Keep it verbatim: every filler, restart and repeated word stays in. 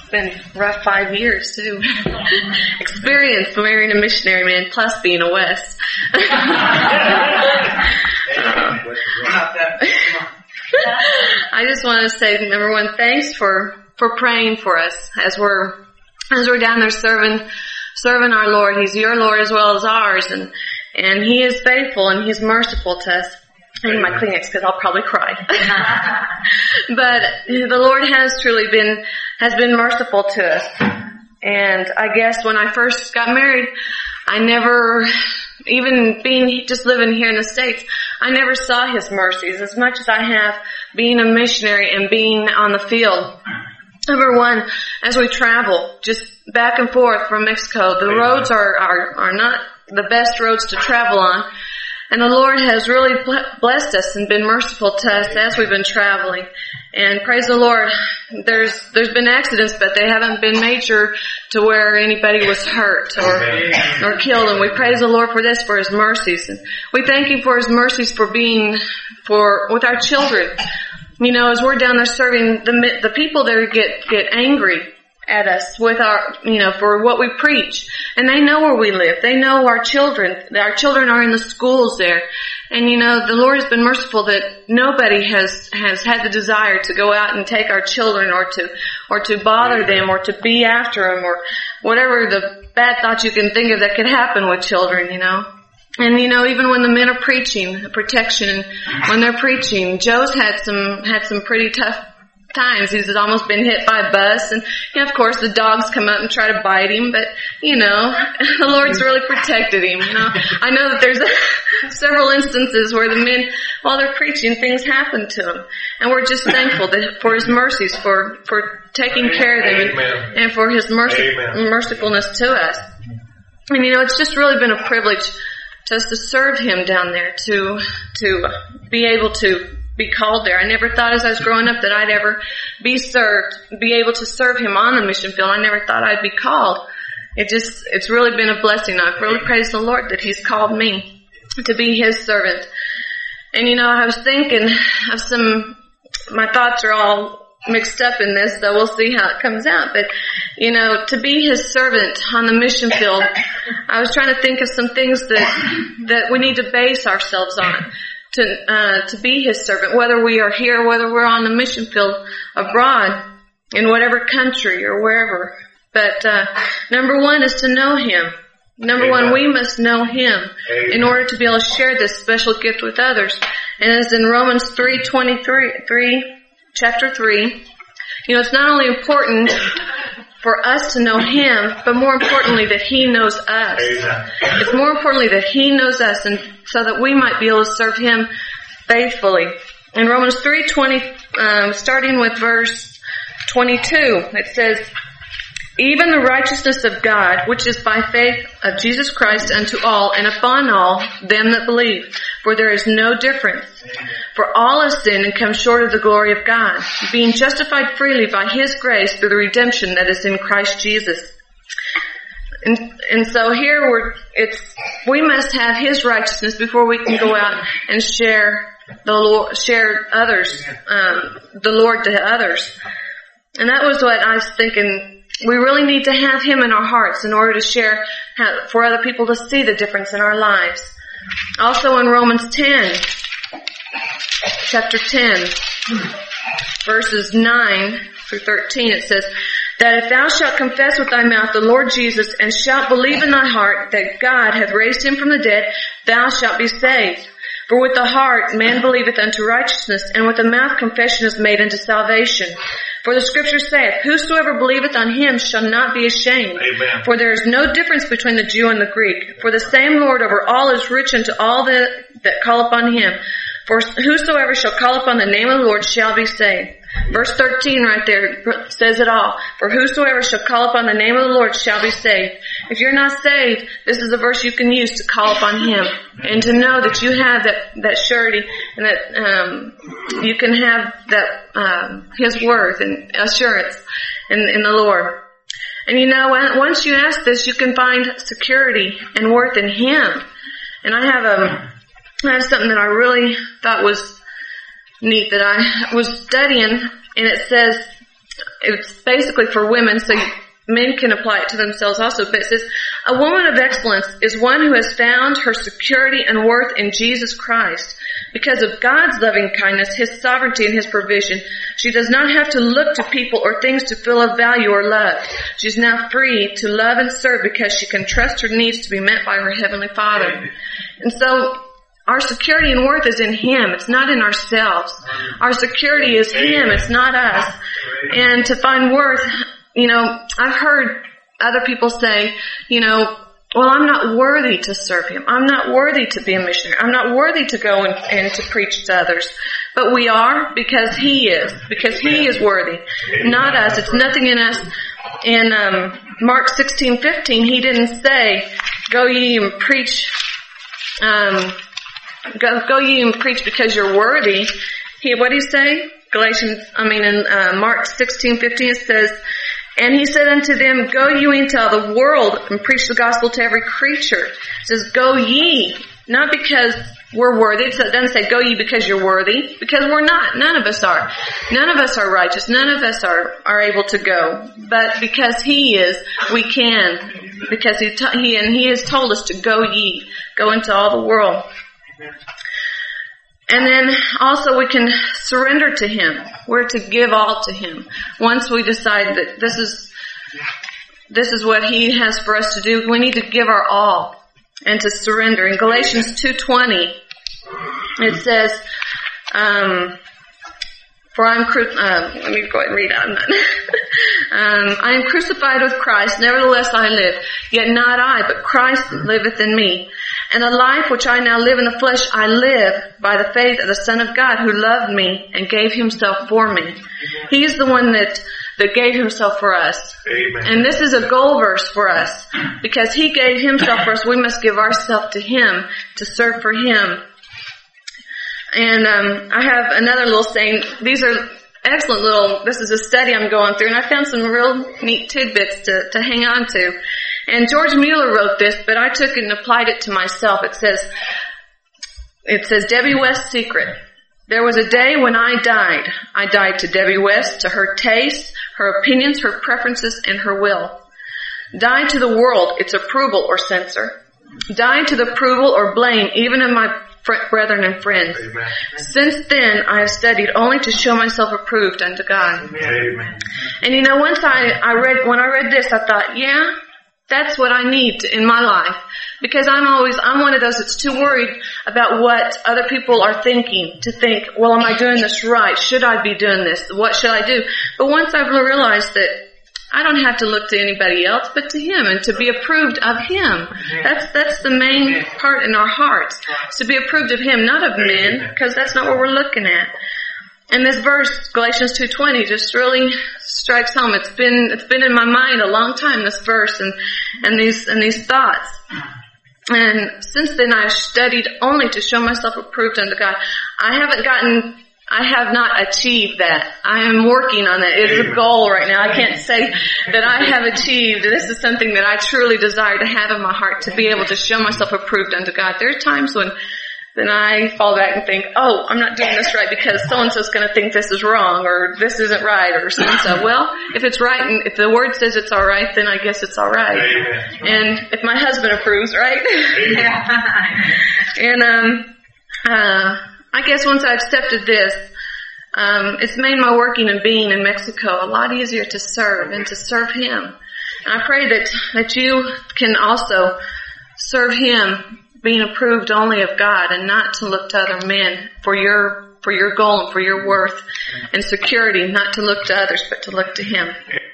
been a rough five years too. Experience marrying a missionary man plus being a West. uh, I just want to say, number one, thanks for, for praying for us as we're as we're down there serving serving our Lord. He's your Lord as well as ours, and and He is faithful and He's merciful to us. I need my Kleenex because I'll probably cry. But the Lord has truly been has been merciful to us. And I guess when I first got married, I never, even being just living here in the States, I never saw His mercies as much as I have being a missionary and being on the field. Number one, as we travel, just back and forth from Mexico, the roads are, are, are not the best roads to travel on. And the Lord has really blessed us and been merciful to us as we've been traveling. And praise the Lord, there's there's been accidents, but they haven't been major to where anybody was hurt or or killed. And we praise the Lord for this, for His mercies. And we thank Him for His mercies for being for with our children. You know, as we're down there serving, the the people there get get angry at us with our, you know, for what we preach. And they know where we live. They know our children. Our children are in the schools there. And you know, the Lord has been merciful that nobody has, has had the desire to go out and take our children or to, or to bother them or to be after them or whatever the bad thoughts you can think of that could happen with children, you know. And you know, even when the men are preaching protection, when they're preaching, Joe's had some, had some pretty tough times. He's almost been hit by a bus, and you know, of course the dogs come up and try to bite him, but you know, the Lord's really protected him. You know, I know that there's a, several instances where the men, while they're preaching, things happen to them, and we're just thankful that for His mercies, for for taking care of them, and, and for His mercy, mercifulness to us. And you know, it's just really been a privilege to us to serve Him down there, to to be able to be called there. I never thought as I was growing up that I'd ever be served, be able to serve Him on the mission field. I never thought I'd be called. It just, it's really been a blessing. I've really praised the Lord that He's called me to be His servant. And you know, I was thinking of some, my thoughts are all mixed up in this, so we'll see how it comes out. But, you know, to be His servant on the mission field, I was trying to think of some things that, that we need to base ourselves on. To, uh, to be His servant, whether we are here, whether we're on the mission field abroad, in whatever country or wherever. But, uh, number one is to know Him. Number Amen. One, we must know Him Amen. In order to be able to share this special gift with others. And as in Romans three twenty-three, three, chapter three, you know, it's not only important for us to know Him, but more importantly that He knows us. Amen. It's more importantly that He knows us, and so that we might be able to serve Him faithfully. In Romans three twenty, um, starting with verse twenty-two, it says, "Even the righteousness of God, which is by faith of Jesus Christ unto all, and upon all them that believe. For there is no difference. For all have sinned and come short of the glory of God, being justified freely by His grace through the redemption that is in Christ Jesus." And, and so here we're, it's, we must have His righteousness before we can go out and share the Lord, share others, um, the Lord to others. And that was what I was thinking. We really need to have Him in our hearts in order to share, have, for other people to see the difference in our lives. Also in Romans ten, chapter ten, verses nine through thirteen, it says, "That if thou shalt confess with thy mouth the Lord Jesus, and shalt believe in thy heart that God hath raised Him from the dead, thou shalt be saved. For with the heart man believeth unto righteousness, and with the mouth confession is made unto salvation. For the Scripture saith, Whosoever believeth on Him shall not be ashamed. Amen. For there is no difference between the Jew and the Greek. For the same Lord over all is rich unto all that, that call upon Him. For whosoever shall call upon the name of the Lord shall be saved." Verse thirteen right there says it all. "For whosoever shall call upon the name of the Lord shall be saved." If you're not saved, this is a verse you can use to call upon Him and to know that you have that, that surety and that um, you can have that um, His word and assurance in, in the Lord. And you know, once you ask this, you can find security and worth in Him. And I have a, I have something that I really thought was neat that I was studying, and it says, it's basically for women, so men can apply it to themselves also. But it says, a woman of excellence is one who has found her security and worth in Jesus Christ. Because of God's loving kindness, His sovereignty, and His provision, she does not have to look to people or things to feel of value or love. She's now free to love and serve because she can trust her needs to be met by her Heavenly Father. And so, our security and worth is in Him. It's not in ourselves. Our security is Him. It's not us. And to find worth, you know, I've heard other people say, you know, well, I'm not worthy to serve Him. I'm not worthy to be a missionary. I'm not worthy to go and, and to preach to others. But we are, because He is. Because He is worthy. Not us. It's nothing in us. In um, Mark sixteen fifteen, He didn't say, go ye and preach, um, go, go ye and preach because you're worthy. He, what did He say? Galatians, I mean in uh, Mark sixteen fifteen, it says, and He said unto them, go you into all the world and preach the gospel to every creature. It says, go ye. Not because we're worthy. It doesn't say, go ye because you're worthy. Because we're not. None of us are. None of us are righteous. None of us are, are able to go. But because He is, we can. Because He, t- he and He has told us to go ye. Go into all the world. And then also we can surrender to Him. We're to give all to Him. Once we decide that this is, this is what He has for us to do, we need to give our all and to surrender. In Galatians two twenty, it says, um, for I'm, cru- um, let me go ahead and read out. um, I am crucified with Christ, nevertheless I live. Yet not I, but Christ liveth in me. And the life which I now live in the flesh, I live by the faith of the Son of God who loved me and gave Himself for me. He is the one that, that gave Himself for us. Amen. And this is a goal verse for us. Because He gave Himself for us, we must give ourselves to Him to serve for Him. And um, I have another little saying. These are excellent little, this is a study I'm going through, and I found some real neat tidbits to, to hang on to. And George Mueller wrote this, but I took it and applied it to myself. It says, it says, Debbie West's secret. There was a day when I died. I died to Debbie West, to her tastes, her opinions, her preferences, and her will. Died to the world, its approval or censor. Died to the approval or blame, even of my brethren and friends. Amen. Since then, I have studied only to show myself approved unto God. Amen. And you know, once I, I read, when I read this, I thought, yeah, that's what I need to, in my life. Because I'm always, I'm one of those that's too worried about what other people are thinking, to think, well, am I doing this right? Should I be doing this? What should I do? But once I've realized that I don't have to look to anybody else but to Him and to be approved of Him. That's, that's the main part in our hearts. It's to be approved of Him, not of men, because that's not what we're looking at. And this verse, Galatians two twenty, just really strikes home. It's been, it's been in my mind a long time, this verse and, and these, and these thoughts. And since then I've studied only to show myself approved unto God. I haven't gotten, I have not achieved that. I am working on that. It is a goal right now. I can't say that I have achieved. This is something that I truly desire to have in my heart, to be able to show myself approved unto God. There are times when then I fall back and think, oh, I'm not doing this right because so-and-so's going to think this is wrong or this isn't right or so-and-so. Well, if it's right and if the Word says it's all right, then I guess it's all right. Amen. And if my husband approves, right? and um, uh, I guess once I accepted this, um, it's made my working and being in Mexico a lot easier to serve and to serve Him. And I pray that, that you can also serve Him, being approved only of God and not to look to other men for your, for your goal and for your worth and security, not to look to others, but to look to Him.